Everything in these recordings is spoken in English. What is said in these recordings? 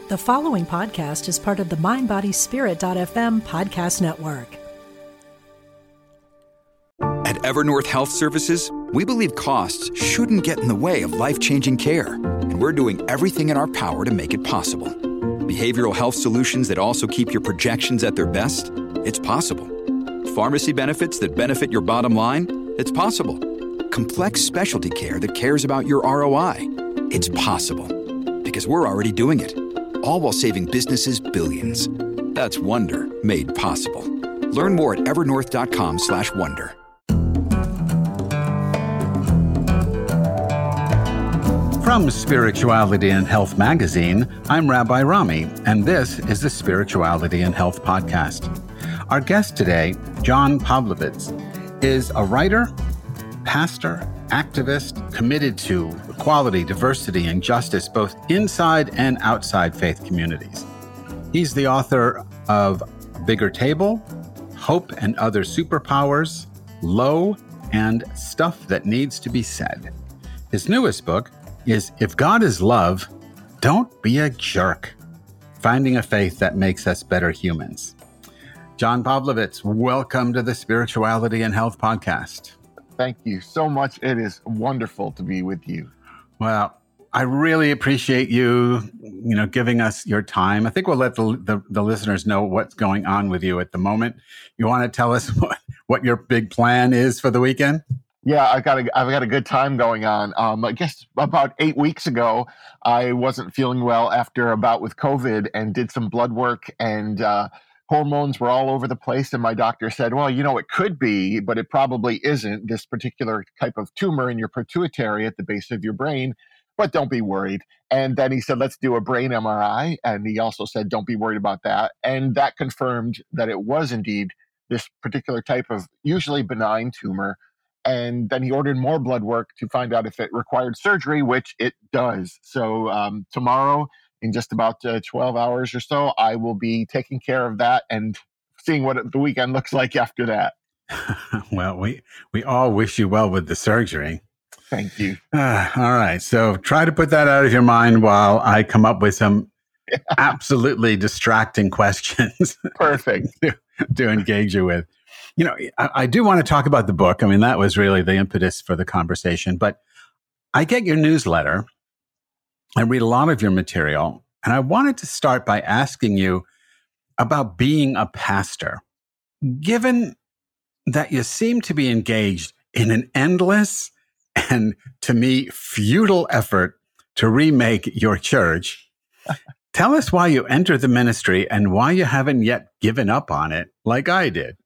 The following podcast is part of the MindBodySpirit.fm podcast network. At Evernorth Health Services, we believe costs shouldn't get in the way of life-changing care, and we're doing everything in our power to make it possible. Behavioral health solutions that also keep your projections at their best? It's possible. Pharmacy benefits that benefit your bottom line? It's possible. Complex specialty care that cares about your ROI? It's possible. Because we're already doing it. All while saving businesses billions. That's Wonder made possible. Learn more at evernorth.com/wonder. From Spirituality and Health magazine, I'm Rabbi Rami, and this is the Spirituality and Health podcast. Our guest today, John Pavlovitz, is a writer, pastor, activist committed to equality, diversity, and justice, both inside and outside faith communities. He's the author of Bigger Table, Hope and Other Superpowers, Low, and Stuff That Needs to Be Said. His newest book is If God is Love, Don't Be a Jerk, Finding a Faith That Makes Us Better Humans. John Pavlovitz, welcome to the Spirituality and Health podcast. Thank you so much. It is wonderful to be with you. Well, I really appreciate you, giving us your time. I think we'll let the listeners know what's going on with you at the moment. You want to tell us what your big plan is for the weekend? Yeah, I've got a good time going on. I guess about 8 weeks ago, I wasn't feeling well after a bout with COVID and did some blood work, and hormones were all over the place. And my doctor said, well, it could be, but it probably isn't, this particular type of tumor in your pituitary at the base of your brain, but don't be worried. And then he said, let's do a brain MRI. And he also said, don't be worried about that. And that confirmed that it was indeed this particular type of usually benign tumor. And then he ordered more blood work to find out if it required surgery, which it does. So tomorrow, in just about 12 hours or so, I will be taking care of that and seeing what the weekend looks like after that. Well, we all wish you well with the surgery. Thank you. All right. So try to put that out of your mind while I come up with some absolutely distracting questions. Perfect. to engage you with. I do want to talk about the book. I mean, that was really the impetus for the conversation. But I get your newsletter. I read a lot of your material. And I wanted to start by asking you about being a pastor. Given that you seem to be engaged in an endless and, to me, futile effort to remake your church, tell us why you entered the ministry and why you haven't yet given up on it like I did.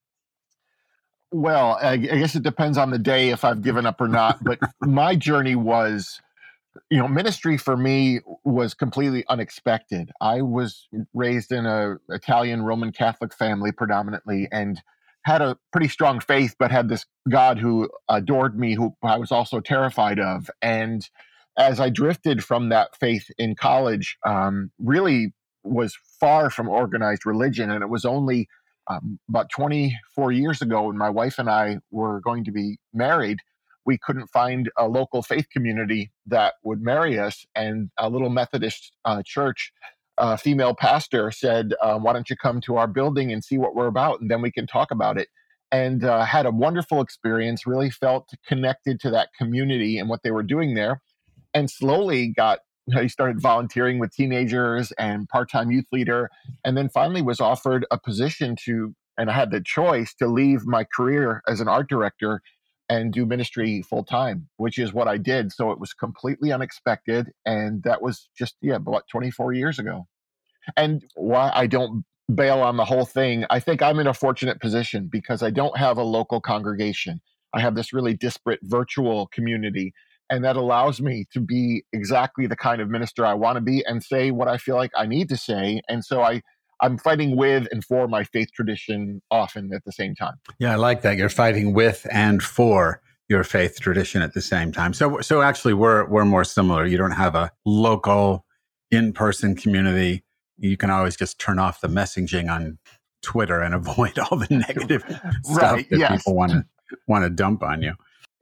Well, I guess it depends on the day if I've given up or not. But my journey was, ministry for me was completely unexpected. I was raised in an Italian Roman Catholic family predominantly and had a pretty strong faith, but had this God who adored me, who I was also terrified of. And as I drifted from that faith in college, really was far from organized religion. And it was only about 24 years ago, when my wife and I were going to be married, we couldn't find a local faith community that would marry us. And a little Methodist church female pastor said, why don't you come to our building and see what we're about, and then we can talk about it. And had a wonderful experience, really felt connected to that community and what they were doing there. And slowly he started volunteering with teenagers and part-time youth leader, and then finally was offered a position and I had the choice to leave my career as an art director and do ministry full time, which is what I did. So it was completely unexpected. And that was just, about 24 years ago. And why I don't bail on the whole thing, I think I'm in a fortunate position because I don't have a local congregation. I have this really disparate virtual community. And that allows me to be exactly the kind of minister I want to be and say what I feel like I need to say. And so I'm fighting with and for my faith tradition often at the same time. Yeah, I like that. You're fighting with and for your faith tradition at the same time. So actually, we're more similar. You don't have a local in-person community. You can always just turn off the messaging on Twitter and avoid all the negative stuff that people want to dump on you.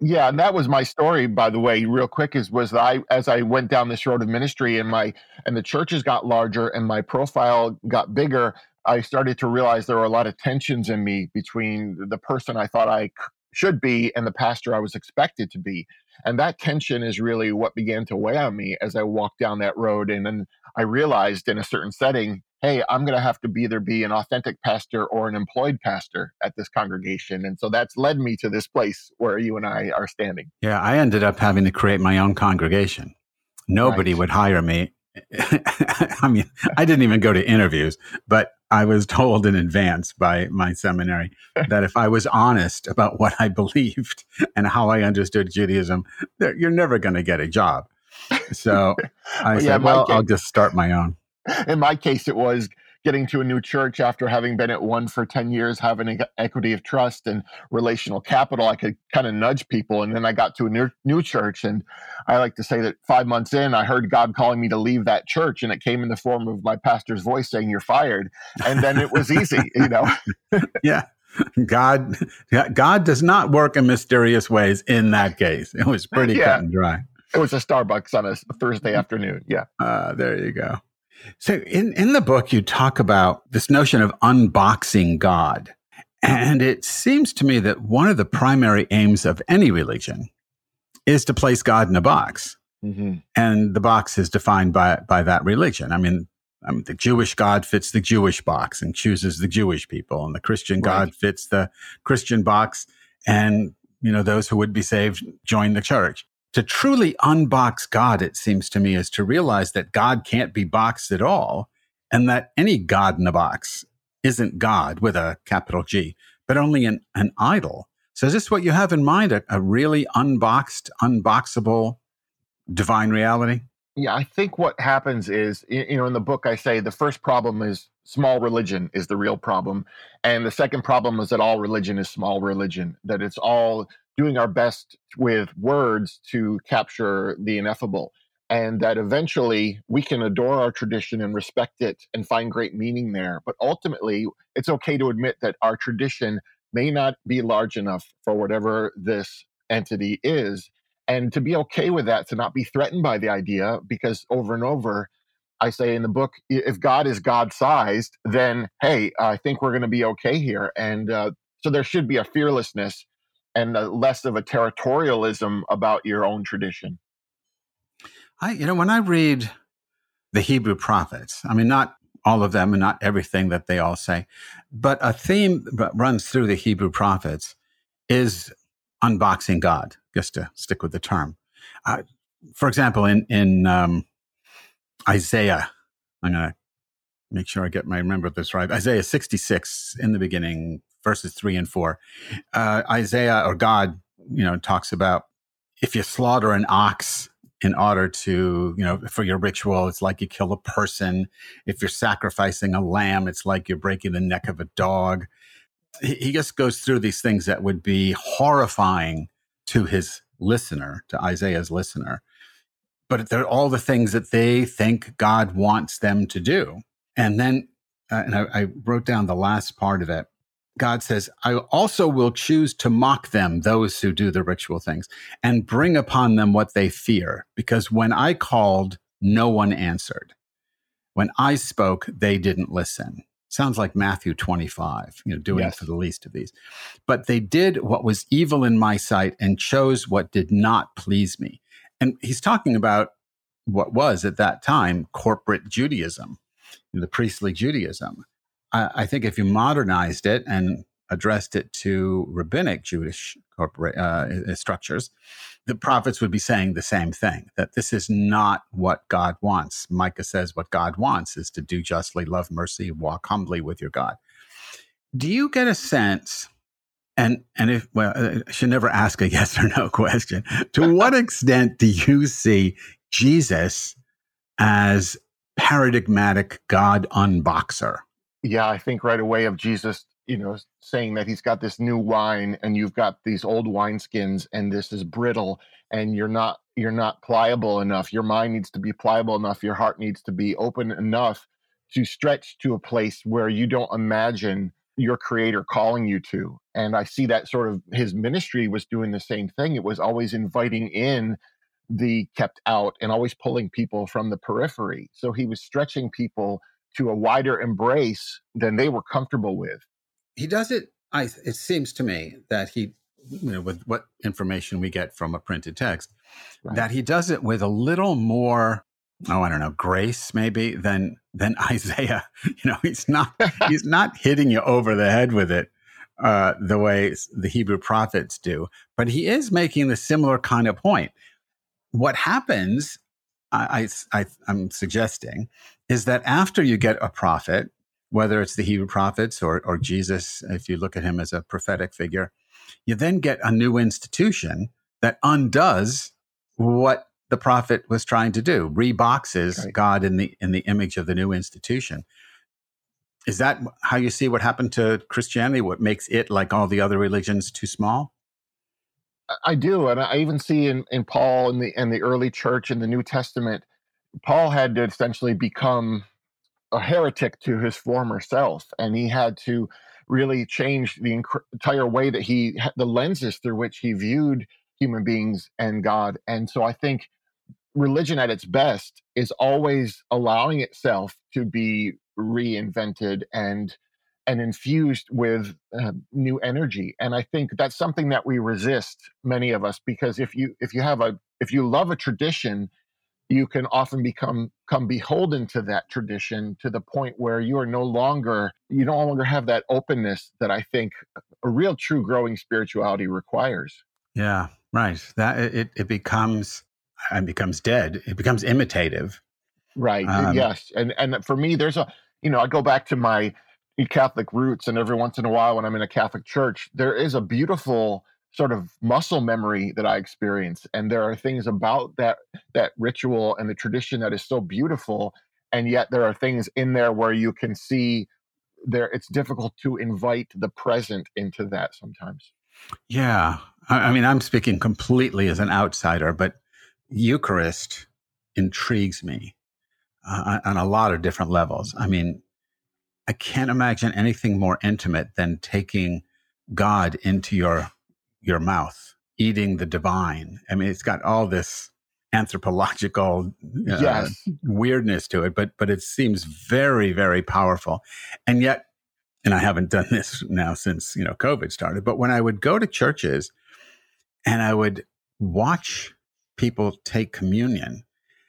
Yeah, and that was my story, by the way, real quick, was that as I went down this road of ministry and the churches got larger and my profile got bigger, I started to realize there were a lot of tensions in me between the person I thought should be and the pastor I was expected to be. And that tension is really what began to weigh on me as I walked down that road. And then I realized in a certain setting, hey, I'm going to have to either be an authentic pastor or an employed pastor at this congregation. And so that's led me to this place where you and I are standing. Yeah, I ended up having to create my own congregation. Nobody would hire me. I mean, I didn't even go to interviews, but I was told in advance by my seminary that if I was honest about what I believed and how I understood Judaism, you're never going to get a job. So I said, well, I'll just start my own. In my case, it was getting to a new church after having been at one for 10 years, having an equity of trust and relational capital. I could kind of nudge people. And then I got to a new church. And I like to say that 5 months in, I heard God calling me to leave that church. And it came in the form of my pastor's voice saying, "You're fired." And then it was easy, Yeah. God does not work in mysterious ways in that case. It was pretty cut and dry. It was a Starbucks on a Thursday afternoon. Yeah. There you go. So in the book, you talk about this notion of unboxing God. And it seems to me that one of the primary aims of any religion is to place God in a box. Mm-hmm. And the box is defined by that religion. I mean, the Jewish God fits the Jewish box and chooses the Jewish people. And the Christian God fits the Christian box. And, those who would be saved join the church. To truly unbox God, it seems to me, is to realize that God can't be boxed at all, and that any God in a box isn't God with a capital G, but only an idol. So is this what you have in mind, a really unboxed, unboxable divine reality? Yeah, I think what happens is, in the book, I say the first problem is small religion is the real problem. And the second problem is that all religion is small religion, that it's all doing our best with words to capture the ineffable. And that eventually we can adore our tradition and respect it and find great meaning there. But ultimately, it's okay to admit that our tradition may not be large enough for whatever this entity is. And to be okay with that, to not be threatened by the idea, because over and over, I say in the book, if God is God-sized, then, hey, I think we're going to be okay here. And so there should be a fearlessness and less of a territorialism about your own tradition. When I read the Hebrew prophets, I mean, not all of them and not everything that they all say, but a theme that runs through the Hebrew prophets is unboxing God, just to stick with the term. For example, in Isaiah, I'm going to make sure I remember this right. Isaiah 66, in the beginning, verses 3 and 4. Isaiah, or God, talks about if you slaughter an ox in order to, for your ritual, it's like you kill a person. If you're sacrificing a lamb, it's like you're breaking the neck of a dog. He just goes through these things that would be horrifying to his listener, to Isaiah's listener. But they're all the things that they think God wants them to do. And then, and I wrote down the last part of it. God says, I also will choose to mock them, those who do the ritual things, and bring upon them what they fear. Because when I called, no one answered. When I spoke, they didn't listen. Sounds like Matthew 25, doing it for the least of these. But they did what was evil in my sight and chose what did not please me. And he's talking about what was at that time corporate Judaism, the priestly Judaism. I think if you modernized it and addressed it to rabbinic Jewish corporate structures, the prophets would be saying the same thing, that this is not what God wants. Micah says what God wants is to do justly, love mercy, walk humbly with your God. Do you get a sense, and if, I should never ask a yes or no question, to what extent do you see Jesus as paradigmatic God unboxer? Yeah, I think right away of Jesus, saying that he's got this new wine and you've got these old wineskins and this is brittle and you're not pliable enough. Your mind needs to be pliable enough. Your heart needs to be open enough to stretch to a place where you don't imagine your creator calling you to. And I see that sort of his ministry was doing the same thing. It was always inviting in the kept out and always pulling people from the periphery. So he was stretching people to a wider embrace than they were comfortable with. He does it. It seems to me that he, with what information we get from a printed text, Right. that he does it with a little more, I don't know, grace maybe than Isaiah. He's not hitting you over the head with it the way the Hebrew prophets do, but he is making the similar kind of point. What happens, I'm suggesting, is that after you get a prophet, whether it's the Hebrew prophets or Jesus, if you look at him as a prophetic figure, you then get a new institution that undoes what the prophet was trying to do, reboxes Right. God in the image of the new institution. Is that how you see what happened to Christianity? What makes it, like all the other religions, too small? I do. And I even see in Paul and the early church in the New Testament, Paul had to essentially become a heretic to his former self. And he had to really change the entire way that the lenses through which he viewed human beings and God. And so I think religion at its best is always allowing itself to be reinvented and infused with new energy. And I think that's something that we resist, many of us, because if you love a tradition, you can often become beholden to that tradition to the point where you no longer have that openness that I think a real true growing spirituality requires. Yeah, right. That it becomes dead. It becomes imitative. Right. Yes. And for me, there's I go back to my Catholic roots, and every once in a while when I'm in a Catholic church, there is a beautiful sort of muscle memory that I experience. And there are things about that ritual and the tradition that is so beautiful. And yet there are things in there where you can see it's difficult to invite the present into that sometimes. Yeah. I mean, I'm speaking completely as an outsider, but Eucharist intrigues me on a lot of different levels. I mean, I can't imagine anything more intimate than taking God into your mouth, eating the divine. I mean, it's got all this anthropological Yes. weirdness to it, but it seems very, very powerful. And yet, and I haven't done this now since COVID started, but when I would go to churches and I would watch people take communion,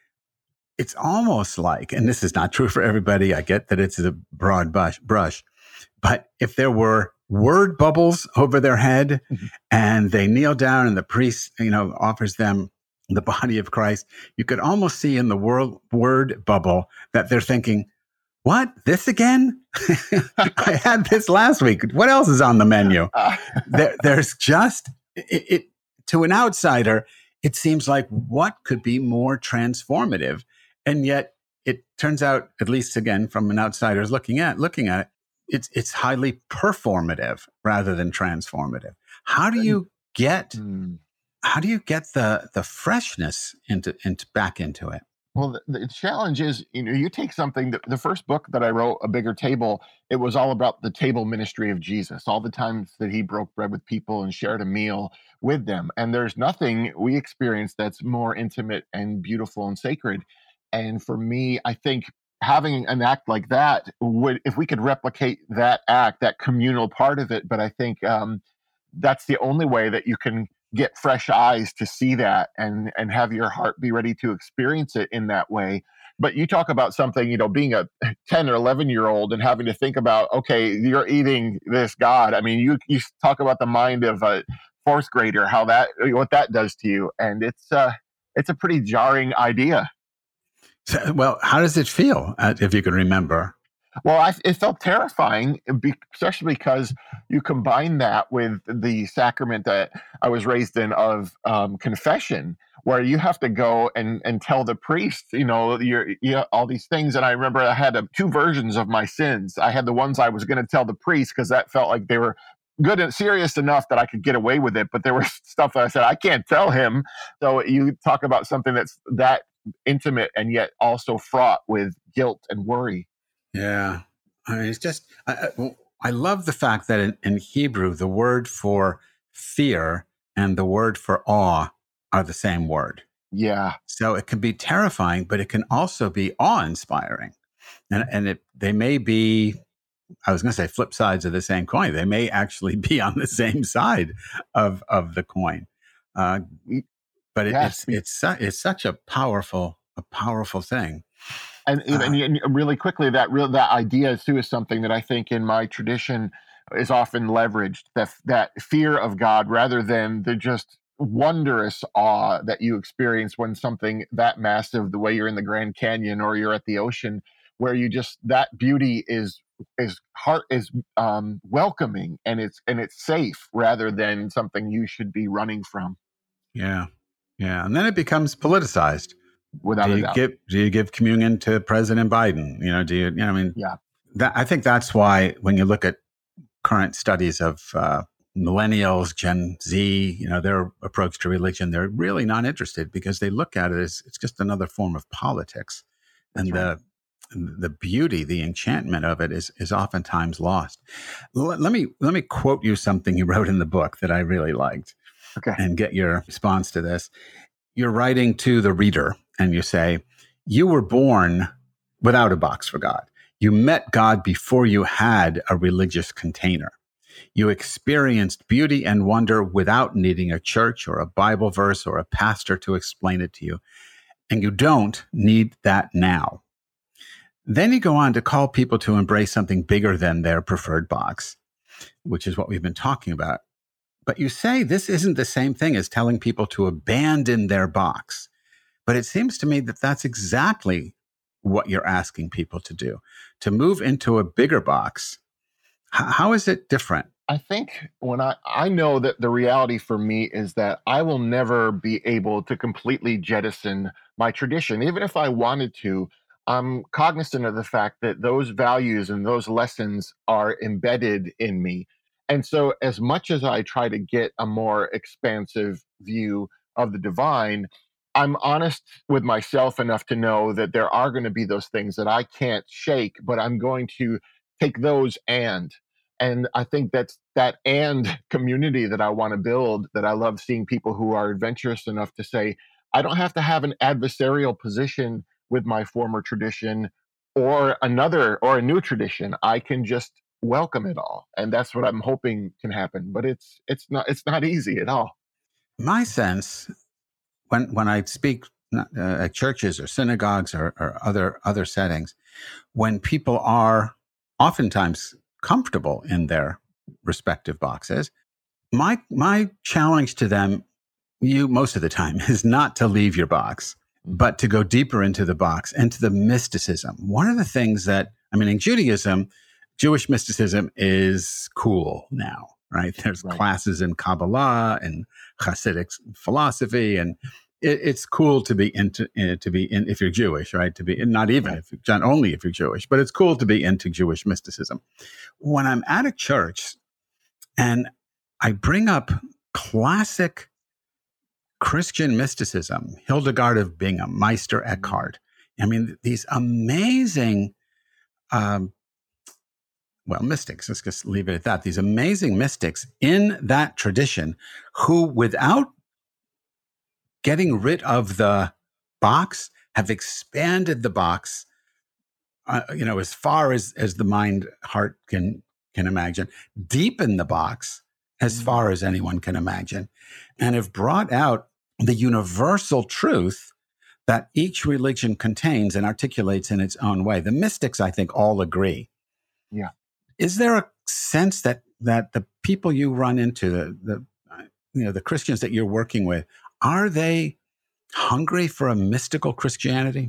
it's almost like, and this is not true for everybody, I get that it's a broad brush, but if there were word bubbles over their head and they kneel down and the priest, offers them the body of Christ, you could almost see in the word bubble that they're thinking, what, this again? I had this last week. What else is on the menu? There's just, it to an outsider, it seems like what could be more transformative? And yet it turns out, at least again, from an outsider's looking at it, it's highly performative rather than transformative. How do you get the freshness back into it? Well, the challenge is, you take something, the first book that I wrote, A Bigger Table, it was all about the table ministry of Jesus, all the times that he broke bread with people and shared a meal with them. And there's nothing we experience that's more intimate and beautiful and sacred. And for me, I think having an act like that if we could replicate that act, that communal part of it, but I think that's the only way that you can get fresh eyes to see that and have your heart be ready to experience it in that way. But you talk about something, being a 10 or 11-year-old and having to think about, okay, you're eating this God. I mean, you talk about the mind of a fourth grader, what that does to you. And it's a pretty jarring idea. So, well, how does it feel, if you can remember? Well, it felt terrifying, especially because you combine that with the sacrament that I was raised in of confession, where you have to go and tell the priest, all these things. And I remember I had two versions of my sins. I had the ones I was going to tell the priest because that felt like they were good and serious enough that I could get away with it. But there was stuff that I said, I can't tell him. So you talk about something that's that intimate and yet also fraught with guilt and worry. Yeah. I mean, it's just, I love the fact that in Hebrew, the word for fear and the word for awe are the same word. Yeah. So it can be terrifying, but it can also be awe-inspiring. And they may be, I was going to say flip sides of the same coin. They may actually be on the same side of the coin. But Yes. it's such a powerful thing. And really quickly, that idea too is something that I think in my tradition is often leveraged. That fear of God, rather than the just wondrous awe that you experience when something that massive, the way you're in the Grand Canyon or you're at the ocean, where you just, that beauty is welcoming, and it's safe, rather than something you should be running from. Yeah, and then it becomes politicized. Without a doubt. Do you give communion to President Biden? I mean, yeah. I think that's why when you look at current studies of millennials, Gen Z, their approach to religion, they're really not interested, because they look at it as it's just another form of politics. That's and right. the beauty, the enchantment of it is oftentimes lost. Let me quote you something you wrote in the book that I really liked. Okay. And get your response to this. You're writing to the reader, and you say, you were born without a box for God. You met God before you had a religious container. You experienced beauty and wonder without needing a church or a Bible verse or a pastor to explain it to you. And you don't need that now. Then you go on to call people to embrace something bigger than their preferred box, which is what we've been talking about. But you say this isn't the same thing as telling people to abandon their box. But it seems to me that that's exactly what you're asking people to do, to move into a bigger box. How is it different? I think when I know that the reality for me is that I will never be able to completely jettison my tradition. Even if I wanted to, I'm cognizant of the fact that those values and those lessons are embedded in me. And so, as much as I try to get a more expansive view of the divine, I'm honest with myself enough to know that there are going to be those things that I can't shake, but I'm going to take those and I think that's that and community that I want to build, that I love seeing people who are adventurous enough to say, I don't have to have an adversarial position with my former tradition or a new tradition. I can just welcome it all. And that's what I'm hoping can happen. But it's not easy at all. My sense, when I speak at churches or synagogues or other settings, when people are oftentimes comfortable in their respective boxes, my challenge to them, most of the time, is not to leave your box, but to go deeper into the box and to the mysticism. One of the things that, in Judaism, Jewish mysticism is cool now, right? There's classes in Kabbalah and Hasidic philosophy, and it's cool to be if you're Jewish, right? To be not only if you're Jewish, but it's cool to be into Jewish mysticism. When I'm at a church and I bring up classic Christian mysticism, Hildegard of Bingen, Meister Eckhart, these amazing, mystics, let's just leave it at that. These amazing mystics in that tradition who, without getting rid of the box, have expanded the box, as far as the mind, heart can imagine, deepen the box as far as anyone can imagine, and have brought out the universal truth that each religion contains and articulates in its own way. The mystics, I think, all agree. Yeah. Is there a sense that the people you run into, the Christians that you're working with, are they hungry for a mystical Christianity?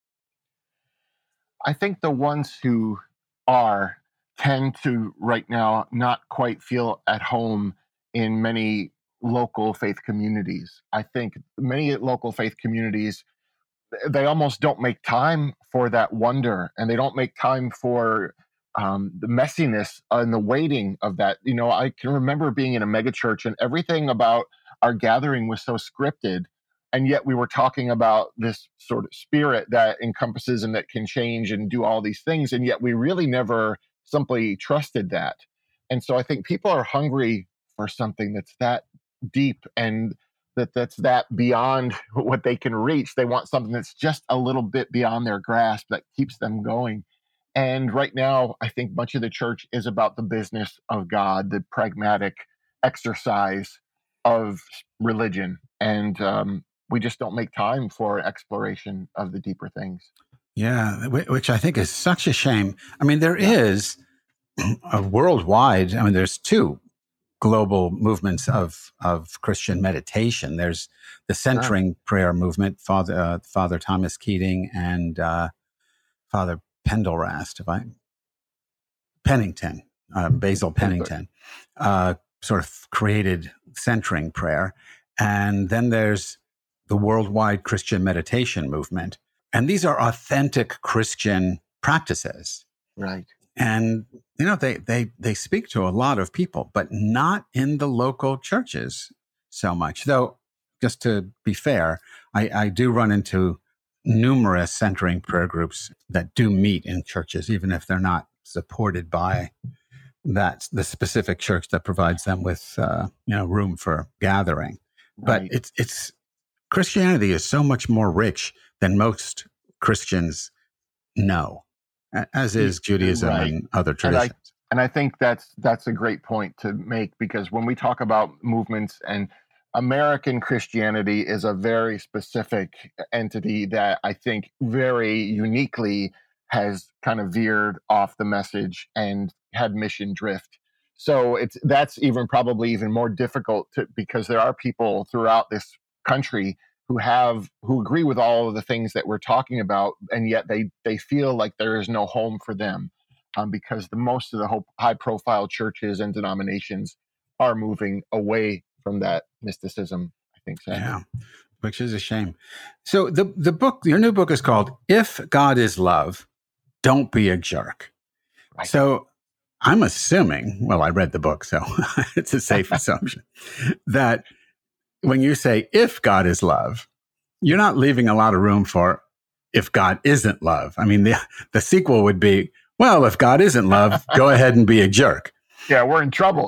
I think the ones who are tend to right now not quite feel at home in many local faith communities. I think many local faith communities, they almost don't make time for that wonder, and they don't make time for the messiness and the waiting of that. I can remember being in a megachurch, and everything about our gathering was so scripted, and yet we were talking about this sort of spirit that encompasses and that can change and do all these things, and yet we really never simply trusted that. And so I think people are hungry for something that's that deep and that's that beyond what they can reach. They want something that's just a little bit beyond their grasp that keeps them going. And right now, I think much of the church is about the business of God, the pragmatic exercise of religion. And we just don't make time for exploration of the deeper things. Yeah, which I think is such a shame. I mean, there is a worldwide, I mean, there's two global movements of Christian meditation. There's the centering prayer movement, Father Thomas Keating and Father Pendelrast, Pennington, Basil Pennington, sort of created centering prayer. And then there's the worldwide Christian meditation movement. And these are authentic Christian practices. Right. And, you know, they speak to a lot of people, but not in the local churches so much. Though, just to be fair, I do run into numerous centering prayer groups that do meet in churches, even if they're not supported by the specific church that provides them with, room for gathering. Right. But it's Christianity is so much more rich than most Christians know, as is Judaism and other traditions. And I think that's a great point to make, because when we talk about movements, and American Christianity is a very specific entity that I think very uniquely has kind of veered off the message and had mission drift. So that's probably even more difficult because there are people throughout this country who agree with all of the things that we're talking about, and yet they feel like there is no home for them, because most of the high profile churches and denominations are moving away from that mysticism, I think. Sadly. Yeah, which is a shame. So the book, your new book, is called "If God is Love, Don't Be a Jerk." Right. So I'm assuming, well, I read the book, so it's a safe assumption that when you say "if God is love," you're not leaving a lot of room for "if God isn't love." I mean, the sequel would be, well, if God isn't love, go ahead and be a jerk. Yeah, we're in trouble.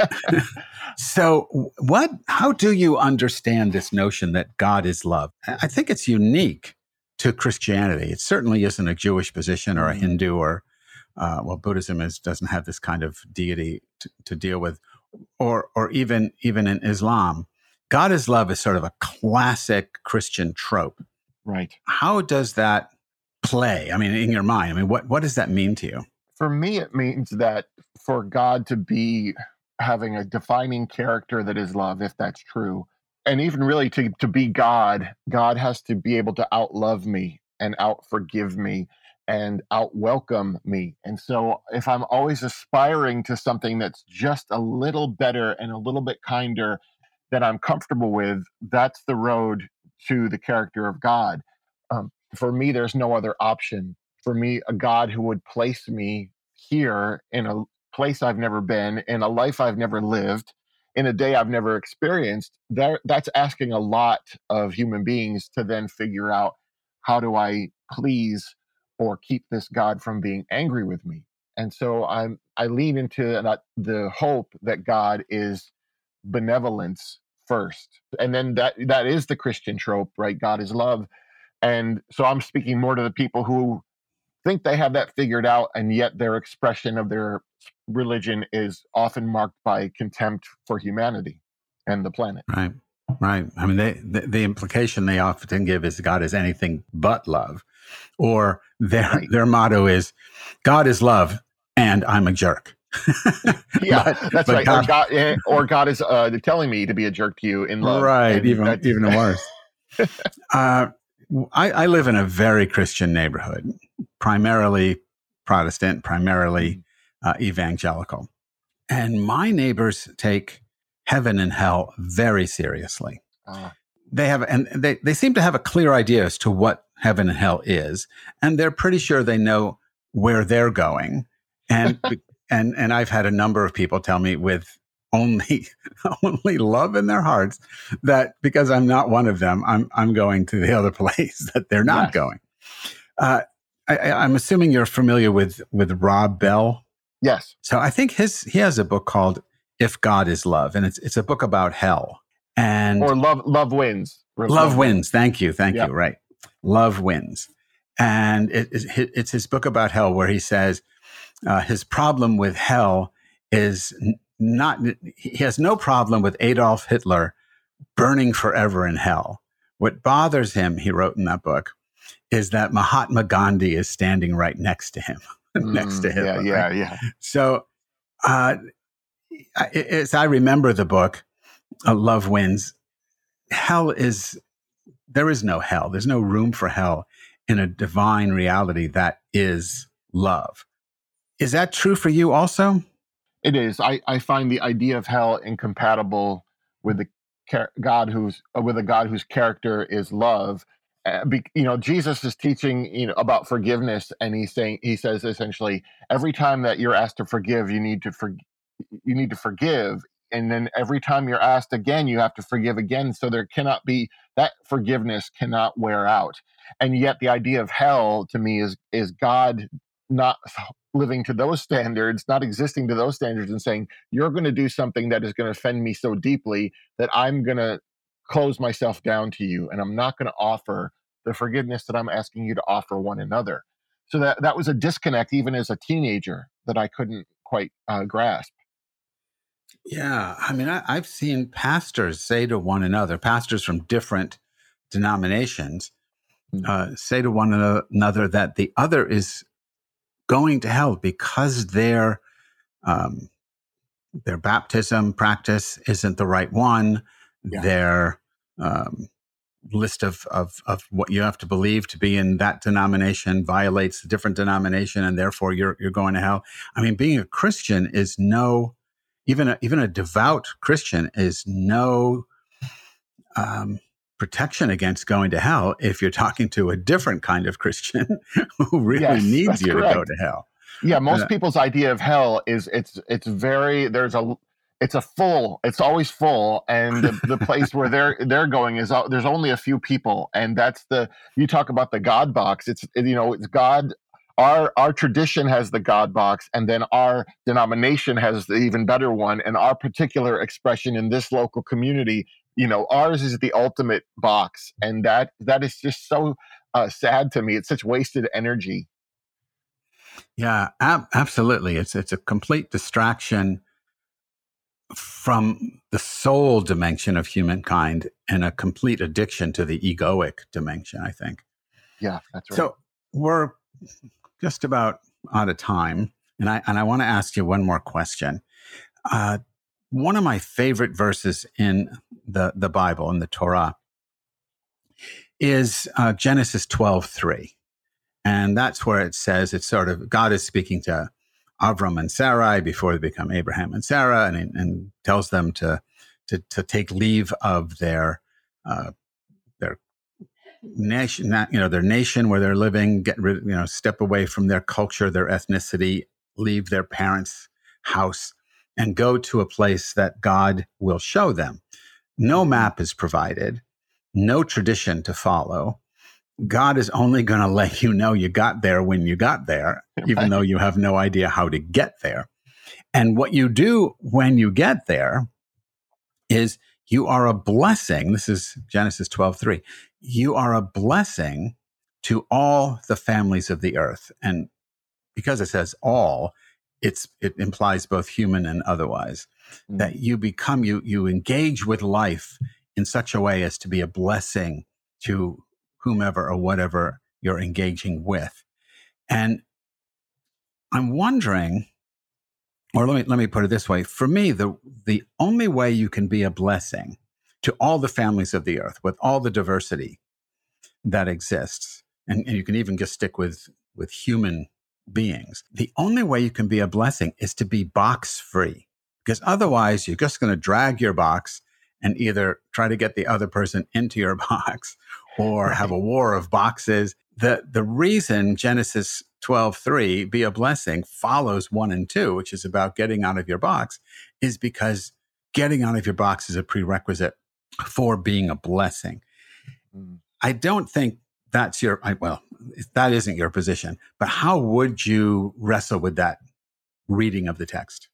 So how do you understand this notion that God is love? I think it's unique to Christianity. It certainly isn't a Jewish position or a Hindu or, Buddhism doesn't have this kind of deity to deal with, or even in Islam. God is love is sort of a classic Christian trope. Right. How does that play? I mean, in your mind, I mean, what does that mean to you? For me, it means that for God to be having a defining character that is love, if that's true, and even really to be God has to be able to outlove me and outforgive me and outwelcome me. And so if I'm always aspiring to something that's just a little better and a little bit kinder that I'm comfortable with, that's the road to the character of God. For me, there's no other option. For me, a God who would place me here in a place I've never been, in a life I've never lived, in a day I've never experienced, that's asking a lot of human beings to then figure out, how do I please or keep this God from being angry with me? And so I lean into the hope that God is benevolence first, and then that is the Christian trope, right? God is love. And so I'm speaking more to the people who think they have that figured out, and yet their expression of their religion is often marked by contempt for humanity and the planet. Right. I mean, the implication they often give is God is anything but love, or their motto is God is love and I'm a jerk. Yeah, that's right. Or God is telling me to be a jerk to you in love. Right, even worse. I live in a very Christian neighborhood, primarily Protestant, primarily evangelical. And my neighbors take heaven and hell very seriously. They seem to have a clear idea as to what heaven and hell is, and they're pretty sure they know where they're going. And and I've had a number of people tell me with only love in their hearts that because I'm not one of them, I'm going to the other place that they're not going. I'm assuming you're familiar with Rob Bell. Yes. So I think he has a book called If God is Love, and it's a book about hell. And or love wins. Love wins. Thank you. Yeah. Right. Love wins. And it's his book about hell, where he says his problem with hell is not, he has no problem with Adolf Hitler burning forever in hell. What bothers him, he wrote in that book, is that Mahatma Gandhi is standing right next to him, next to Hitler. Yeah. So as I remember the book, Love Wins, there is no hell. There's no room for hell in a divine reality that is love. Is that true for you also? It is. I find the idea of hell incompatible with a God whose character is love. Jesus is teaching, about forgiveness, and he says essentially, every time that you're asked to forgive, you need to forgive, and then every time you're asked again, you have to forgive again. So there cannot be, that forgiveness cannot wear out. And yet, the idea of hell to me is God not living to those standards, not existing to those standards, and saying, you're going to do something that is going to offend me so deeply that I'm going to close myself down to you, and I'm not going to offer the forgiveness that I'm asking you to offer one another. So that was a disconnect, even as a teenager, that I couldn't quite grasp. Yeah. I mean, I've seen pastors say to one another, pastors from different denominations, say to one another that the other is going to hell because their baptism practice isn't the right one. Yeah. Their list of what you have to believe to be in that denomination violates a different denomination, and therefore you're going to hell. I mean, being a Christian is even a devout Christian is no protection against going to hell if you're talking to a different kind of Christian who really needs you correct. To go to hell. Yeah, most people's idea of hell is it's always full, and the place where they're going is there's only a few people, and that's you talk about the God box. It's God. Our tradition has the God box, and then our denomination has the even better one, and our particular expression in this local community, ours is the ultimate box, and that is just so sad to me. It's such wasted energy. Yeah, absolutely. It's a complete distraction from the soul dimension of humankind and a complete addiction to the egoic dimension, I think. Yeah, that's right. So we're just about out of time, and I want to ask you one more question. One of my favorite verses in the Bible, in the Torah, is Genesis 12:3. And that's where it says, it's sort of, God is speaking to Avram and Sarai before they become Abraham and Sarah, and tells them to take leave of their nation, their nation where they're living, get rid, step away from their culture, their ethnicity, leave their parents' house, and go to a place that God will show them. No map is provided, no tradition to follow. God is only going to let you know you got there when you got there, even though you have no idea how to get there. And what you do when you get there is you are a blessing. This is Genesis 12:3. You are a blessing to all the families of the earth. And because it says all, it implies both human and otherwise, that you become, you engage with life in such a way as to be a blessing to whomever or whatever you're engaging with. And I'm wondering, or let me put it this way. For me, the only way you can be a blessing to all the families of the earth with all the diversity that exists, and you can even just stick with human beings, the only way you can be a blessing is to be box free, because otherwise you're just going to drag your box and either try to get the other person into your box or have a war of boxes. The reason Genesis 12:3, be a blessing, follows 1 and 2, which is about getting out of your box, is because getting out of your box is a prerequisite for being a blessing. I don't think that isn't your position, but how would you wrestle with that reading of the text?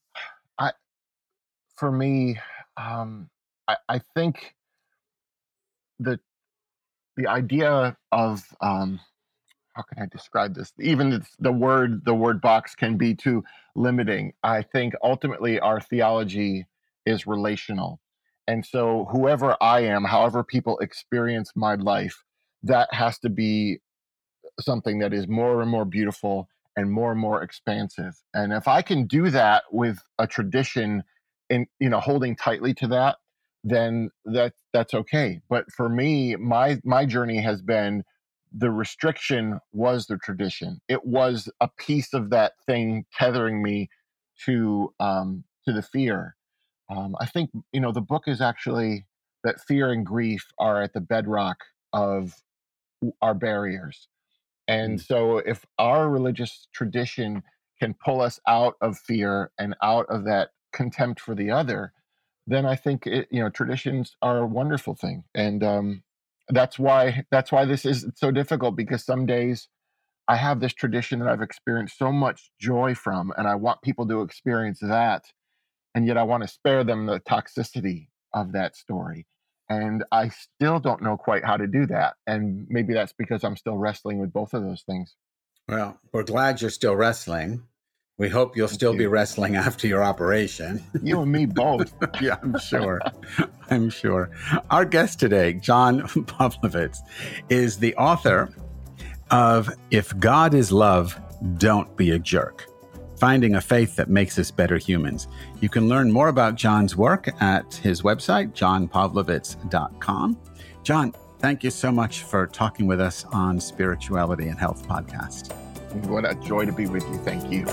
For me, I think the idea of how can I describe this? Even the word box can be too limiting. I think ultimately our theology is relational, and so whoever I am, however people experience my life, that has to be something that is more and more beautiful and more expansive. And if I can do that with a tradition, and holding tightly to that, then that's okay. But for me, my journey has been, the restriction was the tradition. It was a piece of that thing tethering me to the fear. I think the book is actually that fear and grief are at the bedrock of our barriers. And so if our religious tradition can pull us out of fear and out of that contempt for the other, then I think traditions are a wonderful thing. And that's why this is so difficult, because some days I have this tradition that I've experienced so much joy from, and I want people to experience that, and yet I want to spare them the toxicity of that story. And I still don't know quite how to do that. And maybe that's because I'm still wrestling with both of those things. Well, we're glad you're still wrestling. We hope you'll still be wrestling after your operation. You and me both. Yeah, I'm sure. I'm sure. Our guest today, John Pavlovitz, is the author of If God is Love, Don't Be a Jerk: Finding a Faith That Makes Us Better Humans. You can learn more about John's work at his website, johnpavlovitz.com. John, thank you so much for talking with us on Spirituality and Health Podcast. What a joy to be with you. Thank you.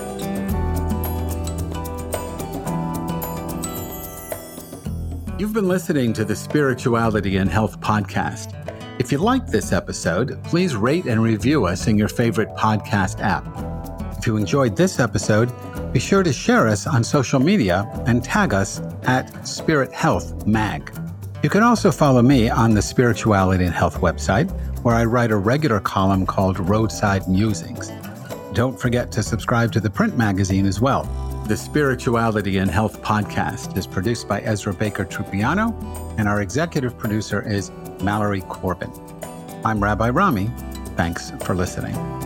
You've been listening to the Spirituality and Health Podcast. If you like this episode, please rate and review us in your favorite podcast app. If you enjoyed this episode, be sure to share us on social media and tag us at Spirit Health Mag. You can also follow me on the Spirituality and Health website, where I write a regular column called Roadside Musings. Don't forget to subscribe to the print magazine as well. The Spirituality and Health Podcast is produced by Ezra Baker Trupiano, and our executive producer is Mallory Corbin. I'm Rabbi Rami. Thanks for listening.